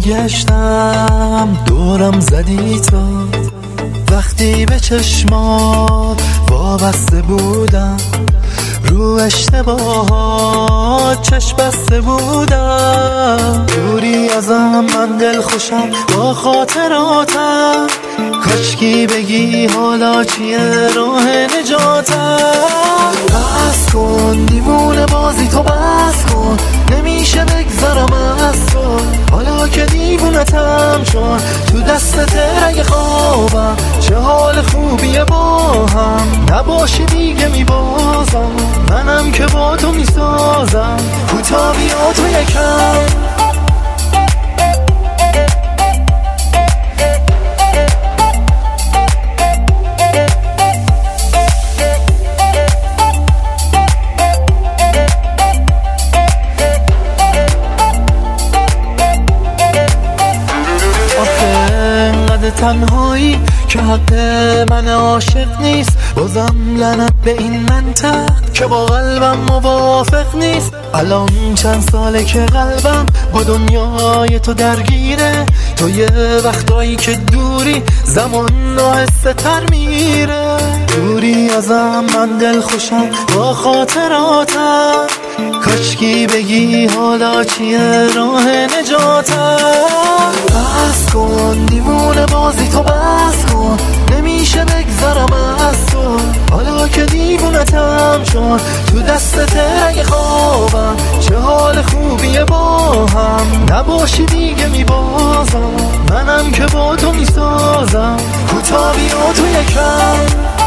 میگشتم دورم زدی تو، وقتی به چشمات وابسته بودم، رو اشتباهات چشم بسته بودم. دوری ازم من دل خوشم با خاطراتم، کاشکی بگی حالا چیه راه نجاتم. بس کن دیوونه بازی تو، بس کن نمیشه بگذارم از تو، حالا که دیوونتم چون تو دستت رگ خوابم. چه حال خوبیه با هم نباشی دیگه میبازم، منم که با تو میسازم کوتا بیا تو یکم. تنهایی که حق من عاشق نیست، بازم لعنت به این منطق که با قلبم موافق نیست. الان چند ساله که قلبم با دنیای تو درگیره، تو یه وقتایی که دوری زمان آهسته تر میره. دوری ازم من دل خوشم با خاطراتم، کاشکی بگی حالا چیه راه نجاتم. بس کن دیوونه بازی تو، بس کن نمیشه بگذارم از تو، حالا که دیوونتم چون تو دستت رگ خوابم. چه حال خوبیه با هم نباشی دیگه میبازم، منم که با تو میسازم کوتا بیا تو یکم.